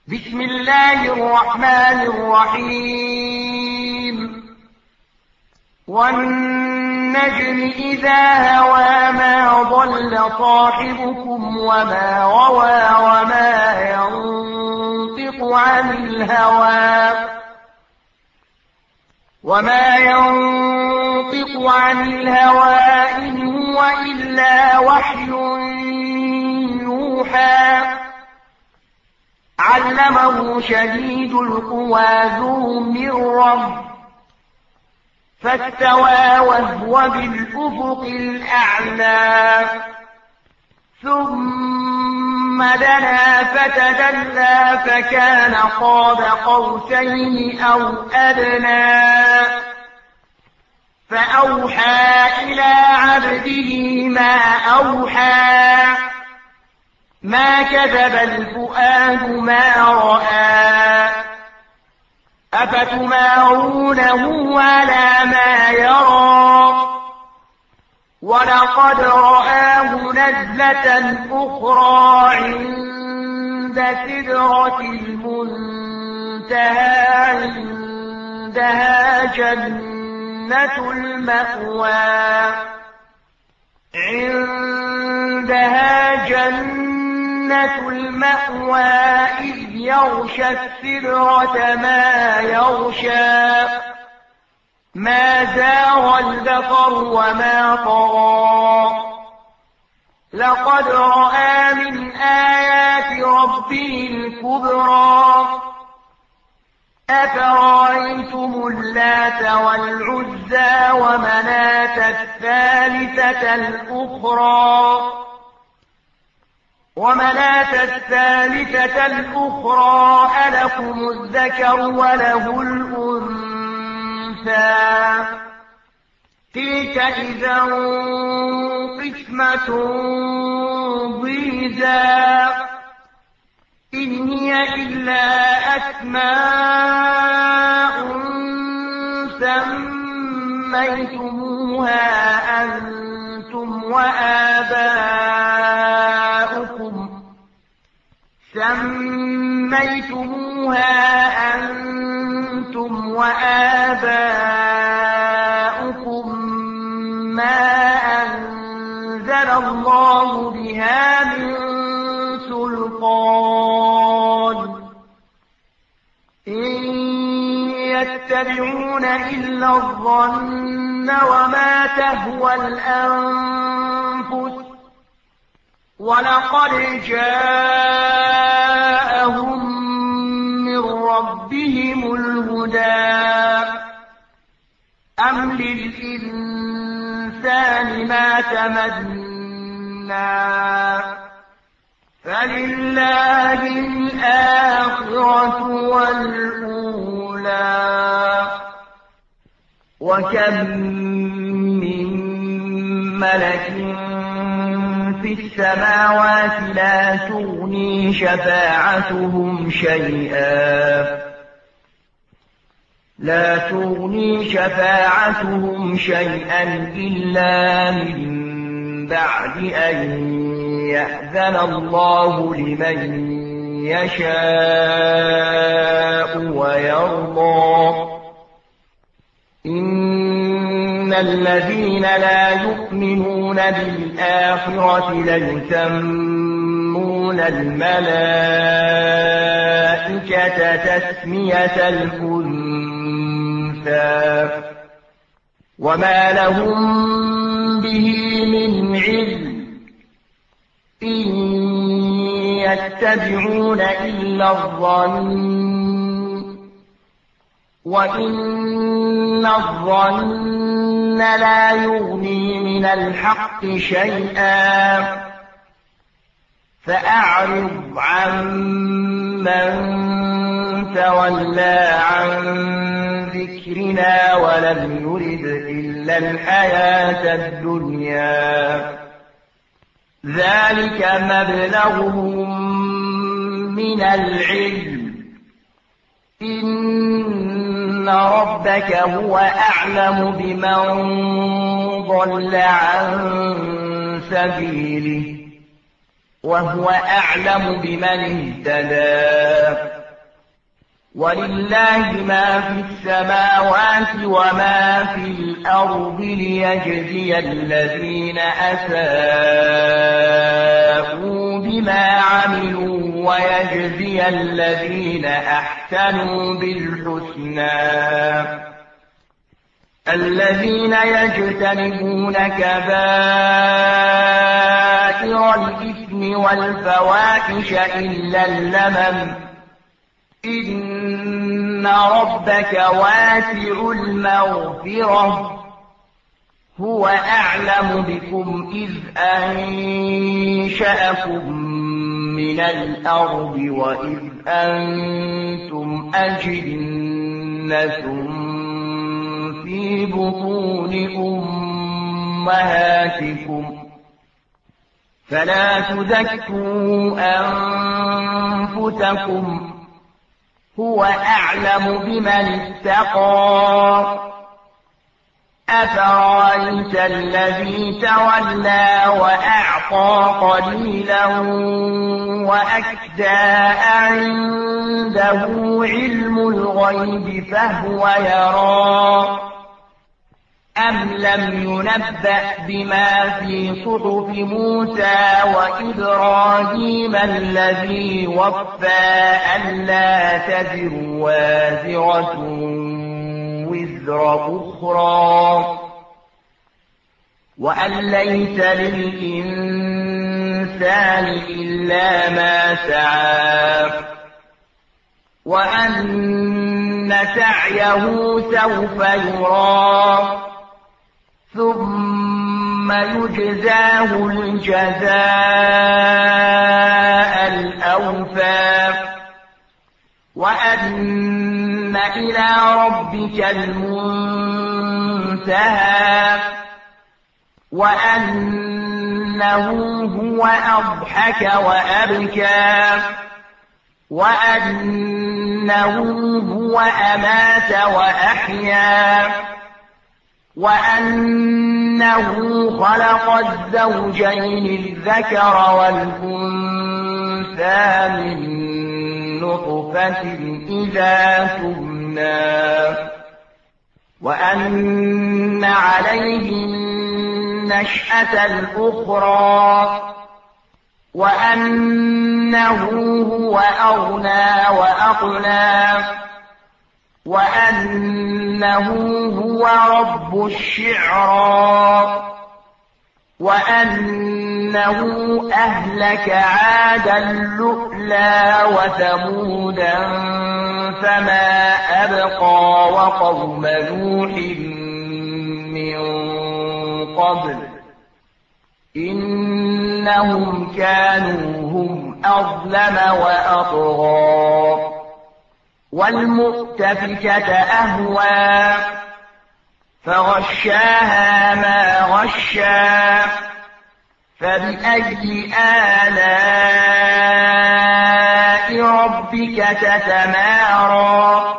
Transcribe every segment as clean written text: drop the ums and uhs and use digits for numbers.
بسم الله الرحمن الرحيم والنجم إذا هوى ما ضل صاحبكم وما غوى وما ينطق عن الهوى إن هو إلا وحي يوحى علمه شديد القوى ذو مرة فاستوى وهو بالأفق الأعلى ثم دنا فتدلى فكان قاب قوسين أو أدنى فأوحى إلى عبده ما أوحى ما كذب الفؤاد ما رأى أفتمارونه على ما يرى ولقد رآه نزلة أخرى عند سدرة المنتهى عندها جنة المأوى إذ يغشى السدرة ما يغشى ما زاغ البصر وما طغى لقد رأى من آيات ربه الكبرى أفرأيتم اللات والعزى ومناة الثالثة الأخرى ألكم الذكر وله الأنثى تلك إذا قسمة ضيزى إن هي إلا أسماء سميتموها أنتم وآباؤكم ما أنزل الله بها من سلطان إن يتبعون إلا الظن وما تهوى الأنفس ولقد جاءهم من ربهم الهدى أم للإنسان ما تمنى فلله الآخرة والأولى وكم من ملك في السماوات لا تغني شفاعتهم شيئا إلا من بعد أن يأذن الله لمن يشاء ويرضى إن الذين لا يؤمنون بالآخرة ليسمون الملائكة تسمية الأنثى وما لهم به من علم إن يتبعون إلا الظن وإن الظن لا يغني من الحق شيئا فأعرض عن من تولى عن ذكرنا ولم يرد إلا الحياة الدنيا ذلك مبلغهم من العلم إن ربك هو أعلم بمن ضل عن سبيله وهو أعلم بمن اهتدى ولله ما في السماوات وما في الأرض ليجزي الذين أساءوا بما عملوا ويجزي الذين أحسنوا بالحسنى الذين يجتنبون كبائر الإثم والفواحش إلا اللمم إن ربك واسع المغفرة هو أعلم بكم إذ أنشأكم من الأرض وإذ أنتم أجنة في بطون أمهاتكم فلا تزكوا أنفسكم هو أعلم بمن اتقى أفرأيت الذي تولى وأعطى قليلا وأكدى عنده علم الغيب فهو يرى أم لم ينبأ بما في صحف موسى وإبراهيم الذي وفى ألا تزر وازرة وزر أخرى وأن ليس للإنسان إلا ما سعى وأن سعيه سوف يرى ثم يجزاه الجزاء الأوفى وأن إلى ربك المنتهى وأنه هو أضحك وأبكى وأنه هو أمات وأحيا وأنه خلق الزوجين الذكر والأنثى من نطفة إذا تمنى وأن عليه النشأة الأخرى وأنه هو أغنى وأقنى وأنه هو رب الشعرى وأنه أهلك عادا اللؤلؤ وثمودا فما أبقى وقوم نوح من قبل إنهم كانوا هم أظلم وأطغى والمؤتفكة أهوى فغشاها ما غشا فبأي آلاء ربك تتمارى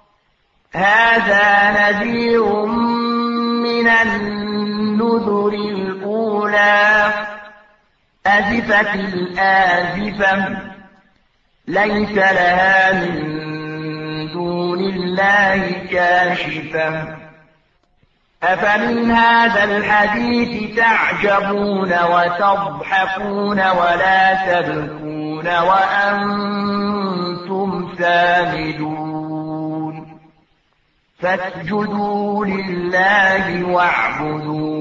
هذا نذير من النذر الأولى أزفت الآزفة ليس لها من دون الله كاشفة أفمن هذا الحديث تعجبون وتضحكون ولا تبكون وأنتم سامدون فاسجدوا لله واعبدوا